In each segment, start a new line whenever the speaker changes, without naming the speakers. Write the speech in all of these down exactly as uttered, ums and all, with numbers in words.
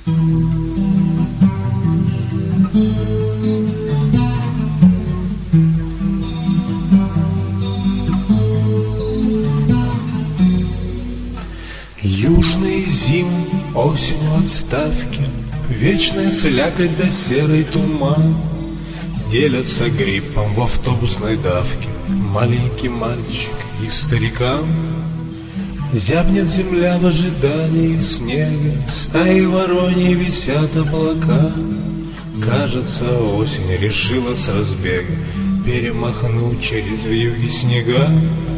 Южные зимы, осенью отставки, вечная слякоть да серый туман делятся гриппом в автобусной давке маленький мальчик и старикан. Зябнет земля в ожидании снега, стаи вороньи висят облака. Кажется, осень решила с разбега перемахнуть через вьюги снега.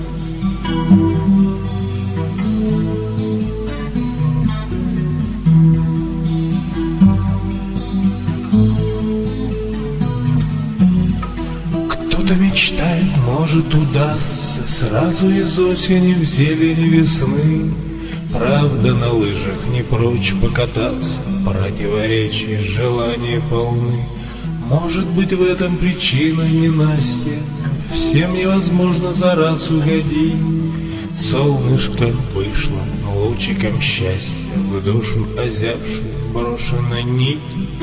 Кто-то мечтает, может удастся сразу из осени в зелени весны. Правда, на лыжах не прочь покататься, противоречия желания полны. Может быть, в этом причина ненастья, всем невозможно за раз угодить. Солнышко вышло лучиком счастья в душу озябшую брошенной нить.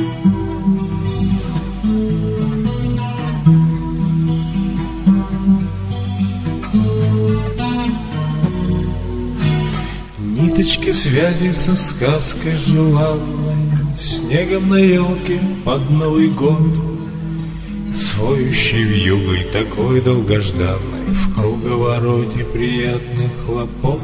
Ниточки связи со сказкой желанной, снегом на елке под Новый год, своющей вьюгой такой долгожданной в круговороте приятных хлопот.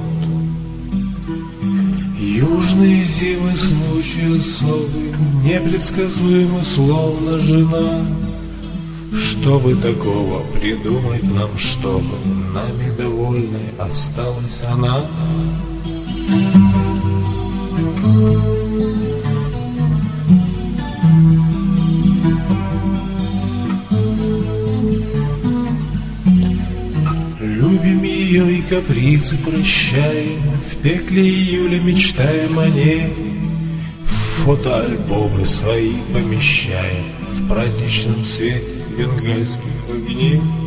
Южные зимы случай особый, непредсказуемы, словно жена. Чтобы такого придумать нам, чтобы нами довольной осталась она. Любим ее и капризы прощаем, в пекле июля мечтаем о ней. В фотоальбомы свои помещаем в праздничном свете бенгальских огней.